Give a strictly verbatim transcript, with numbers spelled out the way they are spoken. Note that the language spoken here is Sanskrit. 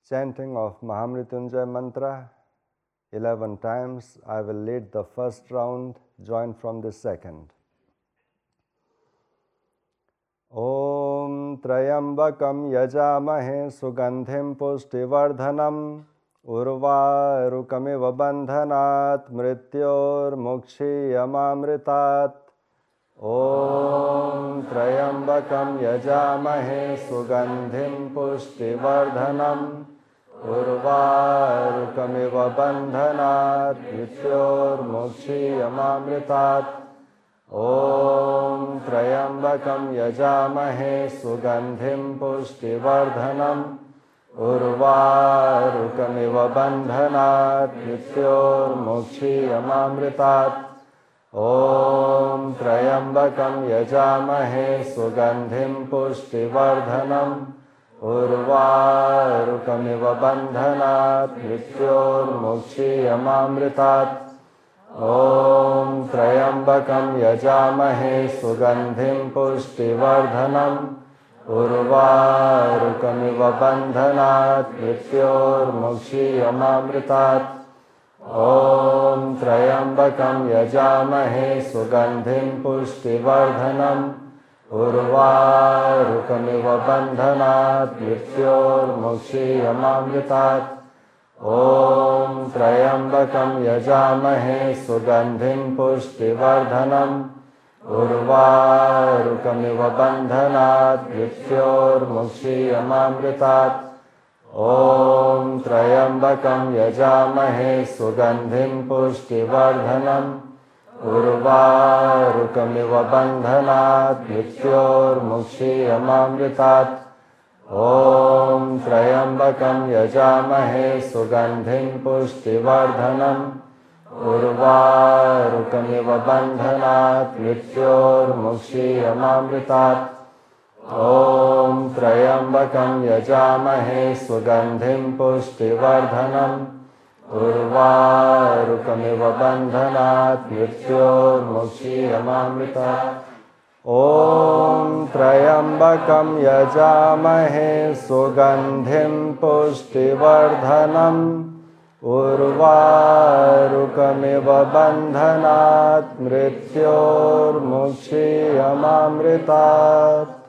chanting of Mahamrityunjay mantra eleven times. I will lead the first round, join from the second. Om Trayambakam Yajamahe Sugandhim Pushtivardhanam Urvarukamiva Bandhanat Mrityor Mukshiyamamritat. Om Trayambakam Yajamahe Sugandhim Pushtivardhanam Urvarukamiva Bandhanat Mrityor Mukshiyamamritat. Om Trayambakam Yajamahe Sugandhim Pushtivardhanam Urvarukamiva Bandhanat Mrityor Mukshiyamamritat. Om Trayambakam Yajamahe Sugandhim Pushtivardhanam Urvarukamiva Bandhanat Mrityor Mukshiyamamritat. Om Trayambakam Yajamahe Sugandhim Pushtivardhanam Urvarukamiva Bandhanat Mrityor Mukshiyamamritat. Om Trayambakam Yajamahe Sugandhim Pushtivardhanam Urvarukamiva Bandhanat Mrityor Mukshiyamamritat. Om Trayambakam Yajamahe Sugandhim Pushtivardhanam Urvarukamiva Bandhanat Mrityor Mukshiyamamritat. Om Trayambakam Yajamahe Sugandhim Pushtivardhanam Urvarukamiva Bandhanat Mrityor Mukshiyamamritat. Om Trayambakam Yajamahe Sugandhim Pushtivardhanam Urvarukamiva Bandhanat Mrityor Mukshiyamamritat. Om Trayambakam Yajamahe Sugandhim Pushtivardhanam Urvarukamiva Bandhanat Mrityor Mukshiyamamritat. Om Trayambakam Yajamahe Sugandhim Pushtivardhanam Urvarukamiva Bandhanat Mrityor Mukshiyamamritat.